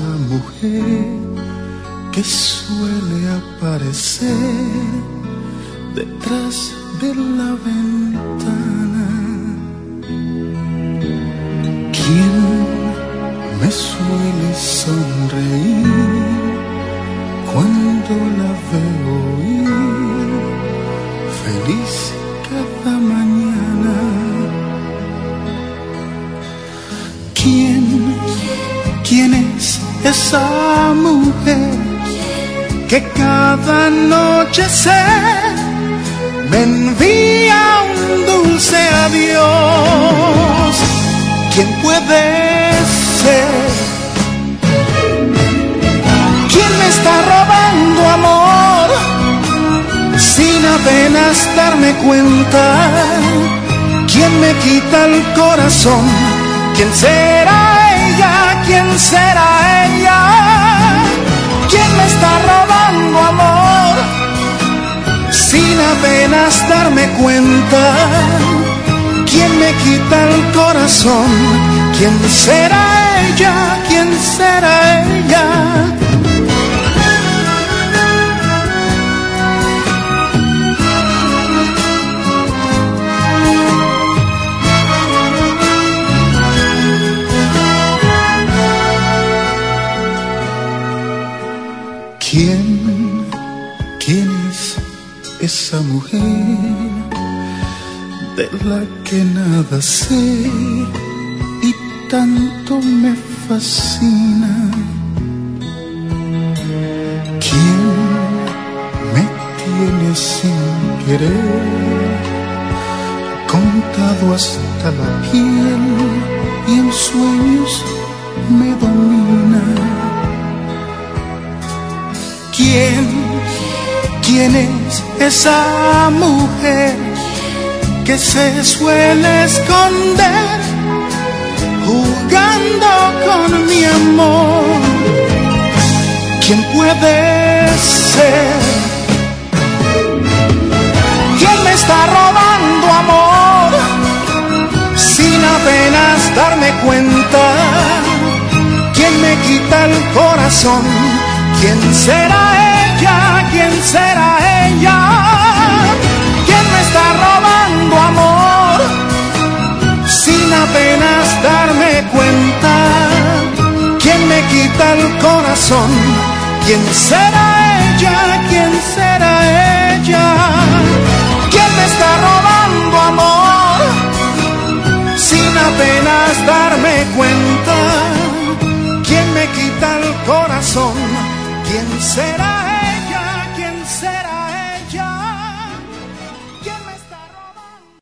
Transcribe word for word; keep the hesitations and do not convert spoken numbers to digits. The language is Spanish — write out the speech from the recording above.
mujer que suele aparecer detrás de la ventana? ¿Quién me suele sonreír cuando la veo ir feliz cada mañana? ¿Quién, quién es esa mujer que cada anochecer me envía un dulce adiós? ¿Quién puede ser? ¿Quién me está robando amor sin apenas darme cuenta? ¿Quién me quita el corazón? ¿Quién será ella? ¿Quién será ella? ¿Quién me está robando amor sin apenas darme cuenta? ¿Quién me quita el corazón? ¿Quién será ella? ¿Quién será ella? ¿Quién, quién es esa mujer de la que nada sé y tanto me fascina? ¿Quién me tiene sin querer contado hasta la piel y en sueños me domina? ¿Quién, quién es esa mujer que se suele esconder jugando con mi amor? ¿Quién puede ser? ¿Quién me está robando amor sin apenas darme cuenta? ¿Quién me quita el corazón? ¿Quién será ella? ¿Quién será ella? ¿Quién me está robando amor sin apenas darme cuenta? ¿Quién me quita el corazón? ¿Quién será ella? ¿Quién será ella? ¿Quién me está robando amor sin apenas darme cuenta? ¿Quién me quita el corazón? ¿Quién será?